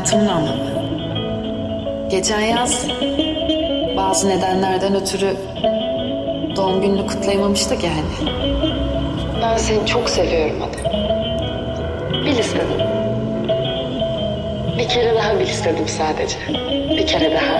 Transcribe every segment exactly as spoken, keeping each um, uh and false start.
hayatımın anlamı. Geçen yaz bazı nedenlerden ötürü doğum gününü kutlayamamıştık ya hani. Ben seni çok seviyorum hadi. Bil istedim. Bir kere daha bil istedim sadece. Bir kere daha.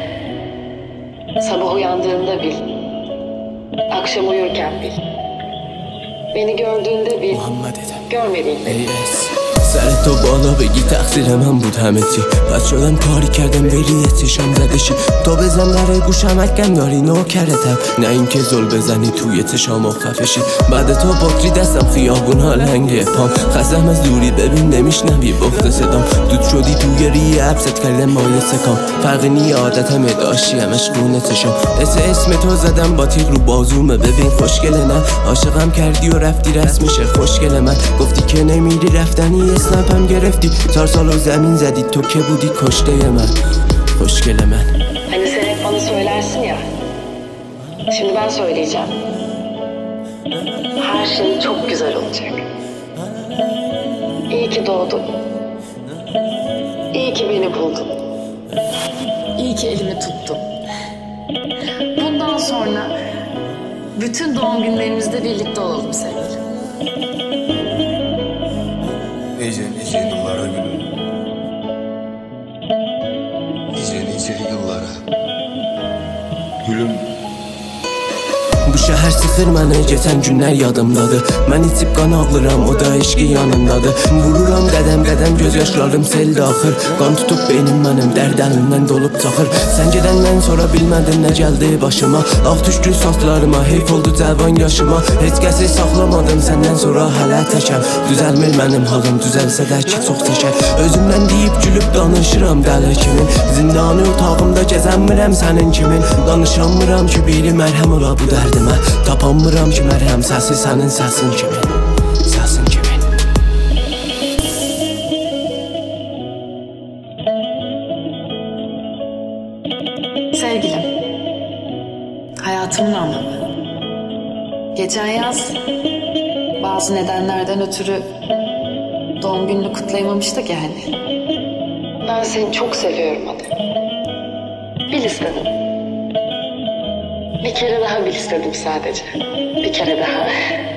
Sabah uyandığında bil. Akşam uyurken bil. Beni gördüğünde bil. Görmediğinde bil. سر تو بالا بگی تقصیر من بود همه چی پس شدم کاری کردم بری چشم زدشی تو بزن در گوشم اگم داری نوکرتم نه اینکه زل بزنی توی چشام و خفشی بعد تو بطری دستم خیابون ها لنگه پام خستم از دوری ببین نمیشنوی بخت صدام دود شدی توی ریه عبست کردم مایه سکام فرقی نی عادتم داشتی همش خونه چشام اسم اسم تو زدم با تیغ رو بازومه ببین خوشگله نه عاشقم کردی و رفتی رسم میشه خوشگله من گفتی که نمیری رفتنی اسنپم گرفتی چهار سال و زمین زدی تو که بودی کشته من خوشگل من. Hani sen hep bana söylersin ya. Şimdi ben söyleyeceğim. Her şey çok güzel olacak. İyi ki doğdun. İyi ki beni buldun. İyi ki elimi tuttun. Bundan sonra bütün doğum günlerimizde birlikte olalım sevgilim. Nice nice yıllara gülüm. Nice nice yıllara. Gülüm. Bu şəhər sıxır mənə, geçən günlər yadımdadır. Mən içib qan ağlıram, o da eşqi yanımdadır. Vururam qədəm qədəm, göz yaşlarım sel daxır. Qan tutub beynim mənim, dərd əlimdən dolub çaxır. Sən gedəndən sonra bilmədim nə gəldi başıma. Ağ düşdü saçlarıma, heyf oldu cəvan yaşıma. Heç kəsi saxlamadım səndən sonra hələ təkəm. Düzəlmir mənim halım, düzəlsə də ki çox çəkər. Özümdən deyib gülüb danışıram dəli kimin. Zindanı otağımda gəzənmirəm sənin kimin. Danışanmıram ki biri mərhəm ola bu dərdim. Tapanmıram ki mərhəm səsi sənin səsin kimi. Səsin kimi. Sevgilim, hayatımın anlamı. Geçen yaz bazı nedenlerden ötürü doğum gününü kutlayamamıştık ya hani. Ben seni çok seviyorum hadi. Bil istedim. Bir kere daha bil istedim sadece. Bir kere daha.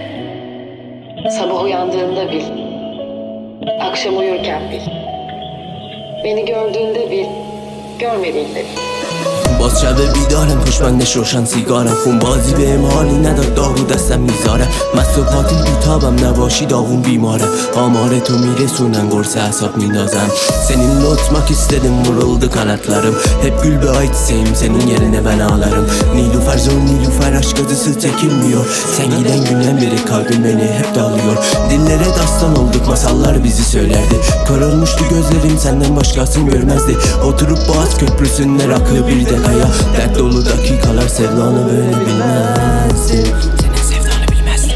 Sabah uyandığında bil. Akşam uyurken bil. Beni gördüğünde bil. Görmediğinde bil. باز شب بیدارم پشمندش روشن سیگارم خون بازی بهم حالی نداد داغو دستم میذاره مست و پاتی بیتابم نباشی داغون بیماره آماره تو میرسونن قرص hesap minazem Seninle uçmak istedim vuruldu kanatlarım Hep gül bir ay çiçeğim senin yerine ben ağlarım Nilüfer zor Nilüfer aşk acısı çekilmiyor Sen giden günden beri kalbim beni hep dağılıyor Dillere dastan olduk masallar bizi söylerdi Kör olmuştu gözlerim senden başkasını görmezdi Oturup Boğaz Köprüsü'nde rakı bir de kaya Dert dolu dakikalar sevdanı böyle bilmezdim Senin sevdanı bilmezdim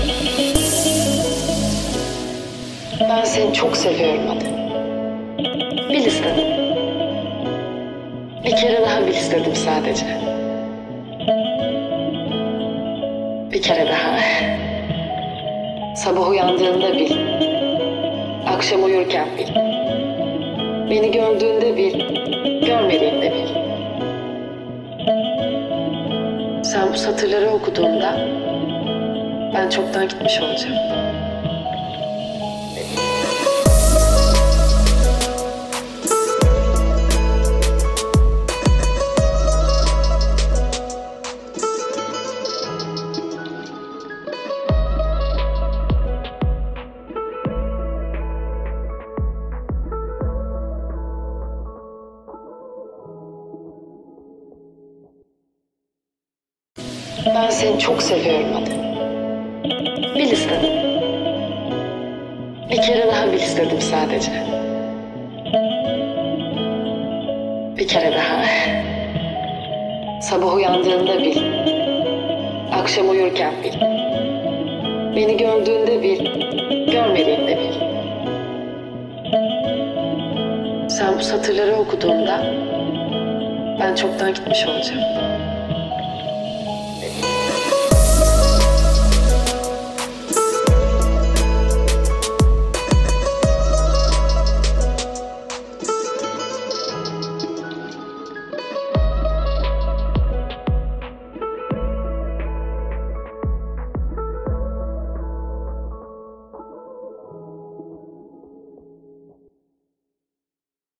Ben seni çok seviyorum hadi. Bil istedim. Bir kere daha bil istedim sadece. Bir kere daha. Sabah uyandığında bil. Akşam uyurken bil. Beni gördüğünde bil. Görmediğinde bil. Sen bu satırları okuduğunda ben çoktan gitmiş olacağım. Ben seni çok seviyorum hadi. Bil istedim. Bir kere daha bil istedim sadece. Bir kere daha. Sabah uyandığında bil. Akşam uyurken bil. Beni gördüğünde bil. Görmediğinde bil. Sen bu satırları okuduğunda ben çoktan gitmiş olacağım.